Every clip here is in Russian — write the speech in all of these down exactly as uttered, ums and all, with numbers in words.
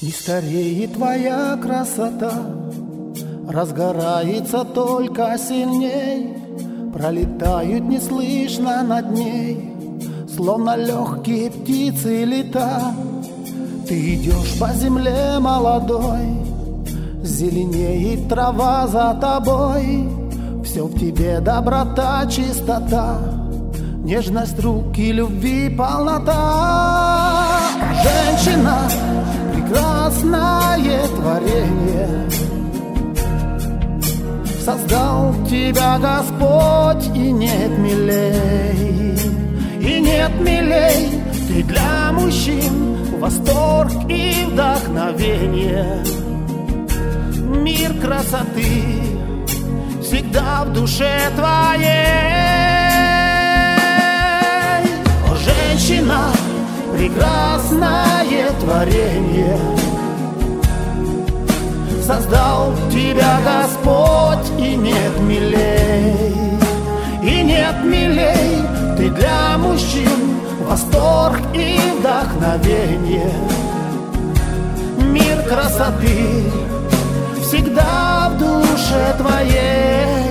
Не стареет твоя красота, разгорается только сильней. Пролетают неслышно над ней, словно легкие птицы лета. Ты идешь по земле молодой, зеленеет трава за тобой. Все в тебе доброта, чистота, нежность рук и любви полнота. Женщина, прекрасное творение, создал тебя Господь, и нет милей, и нет милей. Ты для мужчин восторг и вдохновение. Мир красоты всегда в душе твоей. О, женщина, прекрасное творение, создал тебя Господь, и нет милей, и нет милей. Ты для мужчин восторг и вдохновение. Мир красоты всегда в душе твоей.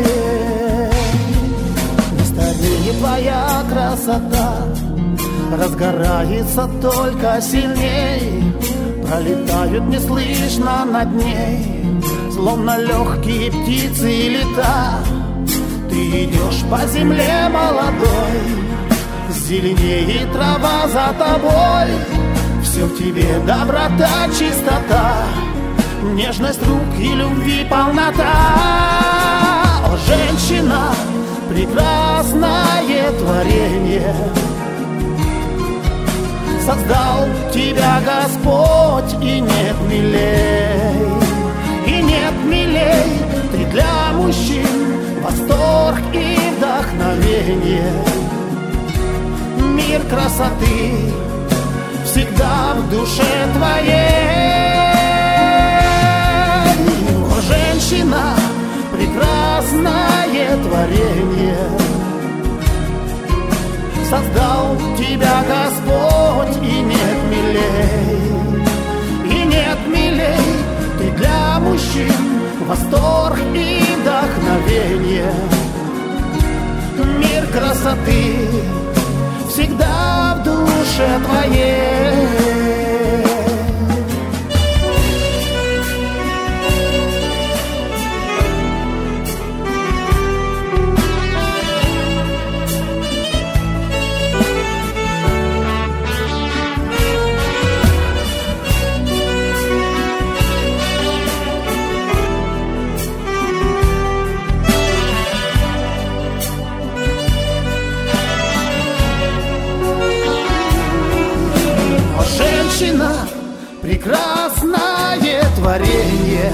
Не стареет твоя красота, разгорается только сильней. Пролетают неслышно над ней, словно легкие птицы лета. Ты идешь по земле молодой, зеленеет трава за тобой. Все в тебе доброта, чистота, нежность рук и любви полнота. О, женщина, прекрасное творение, создал тебя Господь, и нет милей, и нет милей. Ты для мужчин восторг и вдохновение. Мир красоты всегда в душе твоей. О, женщина, прекрасное творение, создал тебя Господь, и нет милей, и нет милей. Ты для мужчин восторг и вдохновение. Мир красоты всегда в душе твоей. Прекрасное творение,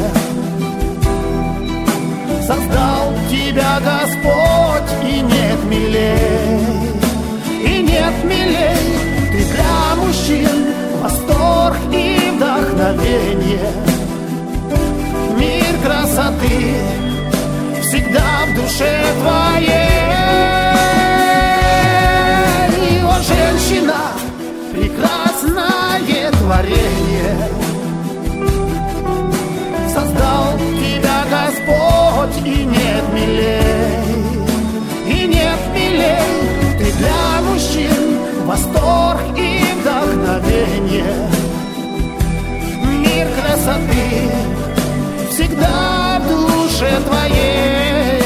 создал тебя Господь, и нет милей, и нет милей. Ты для мужчин восторг и вдохновение. Мир красоты всегда в душе твоей. О, женщина, прекрасное творение, создал тебя Господь, и нет милей, и нет милей. Ты для мужчин восторг и вдохновение. Мир красоты всегда в душе твоей.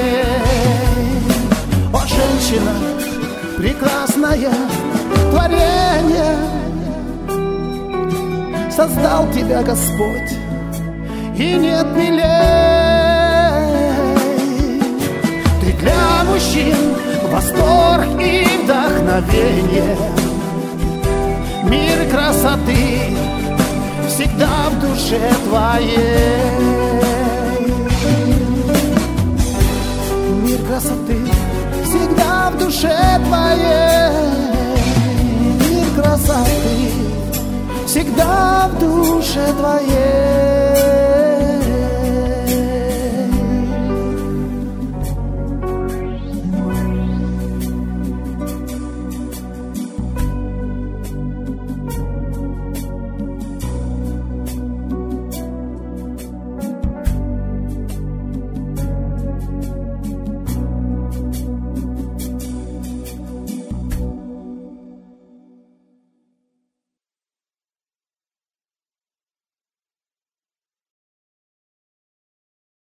О, женщина, прекрасное творение, создал тебя Господь, и нет милей. Ты для мужчин восторг и вдохновение. Мир красоты всегда в душе твоей. Мир красоты всегда в душе твоей. Мир красоты всегда в душе твоей.